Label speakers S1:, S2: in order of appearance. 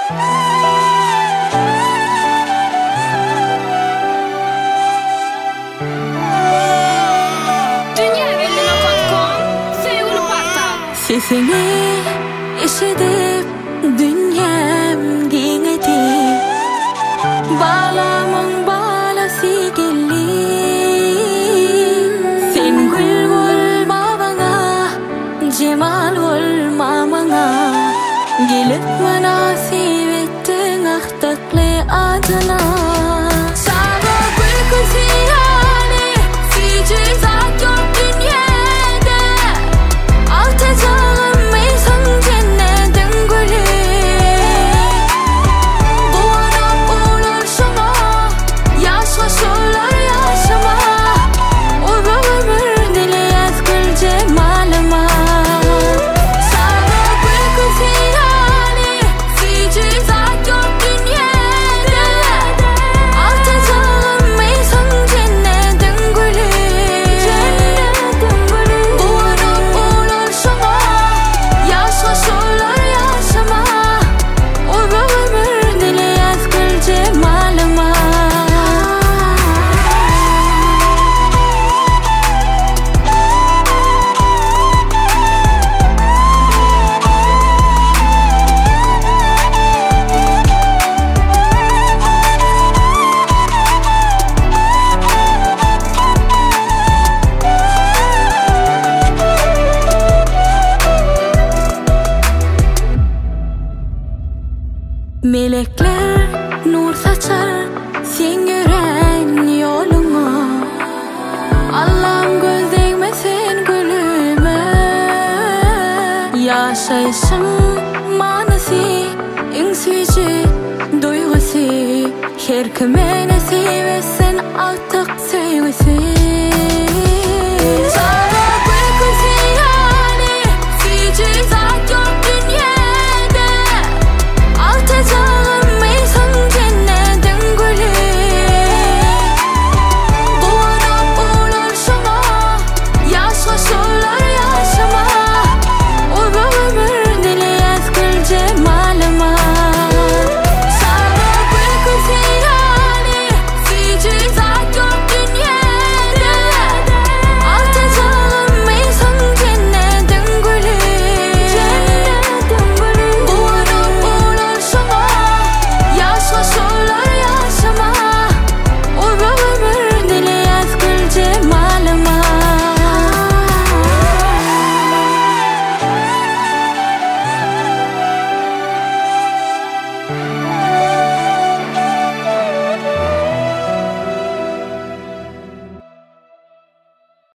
S1: Sesini işitip dünyam dinledi. Bağlamın bağlası geldi. Sen gül olma bana, cemal olma bana. Gelip münasip ettin ahtaklı adına. Sana gül kızı yani, sici zat yok dünyada. Altacağım meysan cennetin gülü. Doğanıp olur şuna, yaşa şollar yaşama. O ömür dileyez gül cemalama. Sana gül kızı yani, sici zat yok dünyada. Altacağım meysan cennetin gülü. Doğanıp olur şuna, yaşa şollar yaşama. O ömür dileyez gül cemalama. Melekler nur saçar sen gören yoluna. Allah'ım göz değmesin gülüme. Yaşayışın manası, en sürücü duygusu. Her kime nasip etsin